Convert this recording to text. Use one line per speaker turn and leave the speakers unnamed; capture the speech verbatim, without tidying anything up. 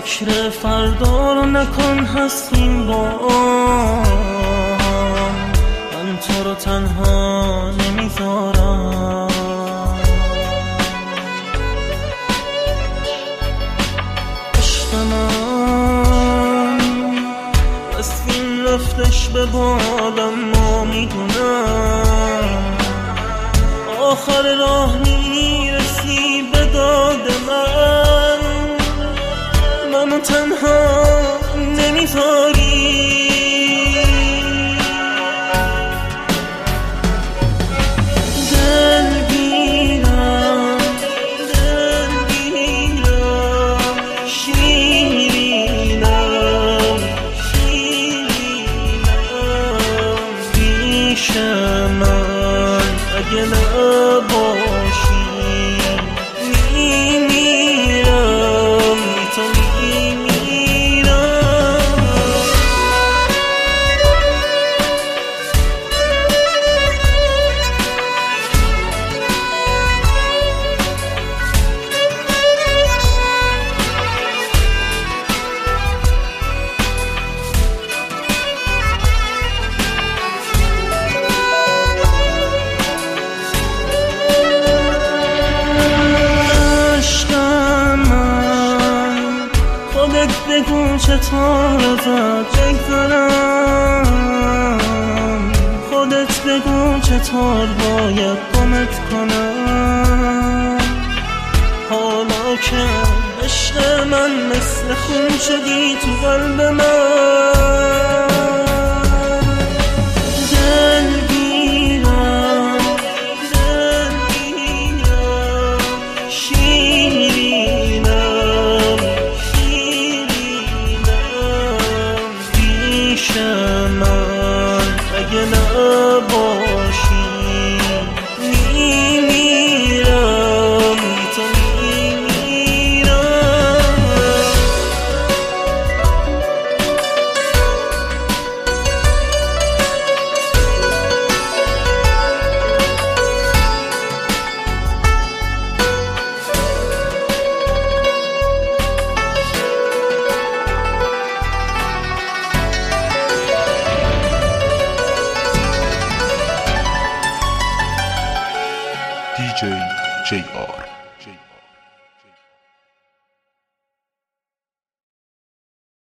فکر فردا رو نکن هستیم با هم، من تو رو تنها نمیذارم. عشق من رسیم رفتش به بالم، ما میدونم آخر راه میرسی به داد من، منو تنها نمیذاری. دلگیرم دلگیرم شیرینم شیرینم پیش من اگه نباشی میمیرم، تو بگو چطور ازت بگذرم، خودت بگو چطور باید گمت کنم. حالا که عشق من مثل خون شدی تو قلب من، دلگیرم دلگیرم شیرینم پیش من اگه نباشی میمیرم، تو میمیرم.
دی جی جی آر